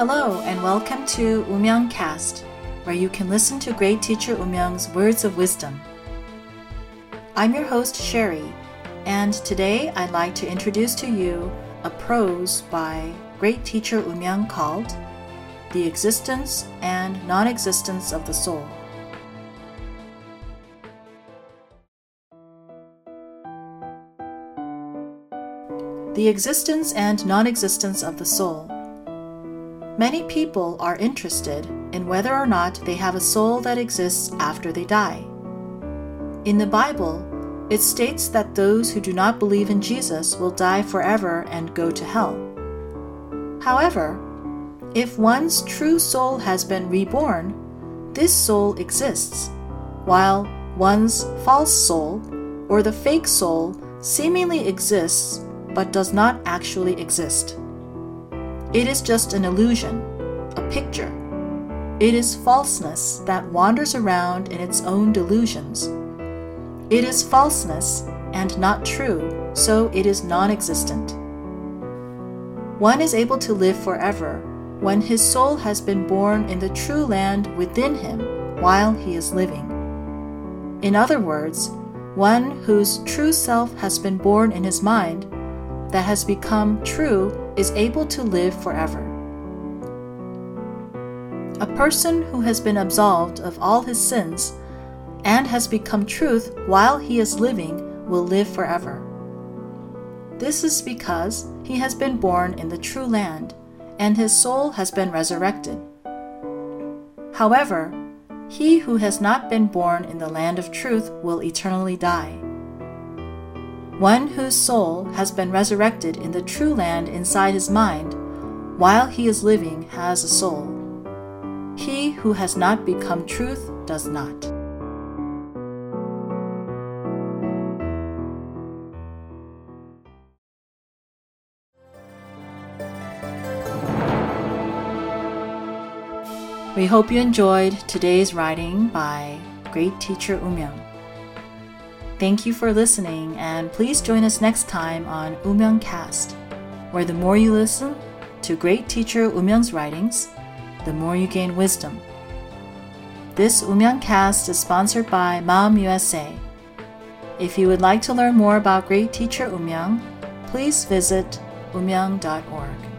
Hello and welcome to Umyangcast, where you can listen to great teacher Umyang's words of wisdom. I'm your host Sherry, and today I'd like to introduce to you a prose by great teacher Umyang called The Existence and Non-Existence of the Soul. The existence and non-existence of the soul. Many people are interested in whether or not they have a soul that exists after they die. In the Bible, it states that those who do not believe in Jesus will die forever and go to hell. However, if one's true soul has been reborn, this soul exists, while one's false soul, or the fake soul, seemingly exists but does not actually exist. It is just an illusion, a picture. It is falseness that wanders around in its own delusions. It is falseness and not true, so it is non-existent. One is able to live forever when his soul has been born in the true land within him while he is living. In other words, one whose true self has been born in his mind, that has become true, is able to live forever. A person who has been absolved of all his sins and has become truth while he is living will live forever. This is because he has been born in the true land and his soul has been resurrected. However, he who has not been born in the land of truth will eternally die. One whose soul has been resurrected in the true land inside his mind, while he is living, has a soul. He who has not become truth does not. We hope you enjoyed today's writing by great teacher Umyang. Thank you for listening, and please join us next time on Umyangcast, where the more you listen to great teacher Umyang's writings, the more you gain wisdom. This Umyangcast is sponsored by Mom USA. If you would like to learn more about great teacher Umyang, please visit umyang.org.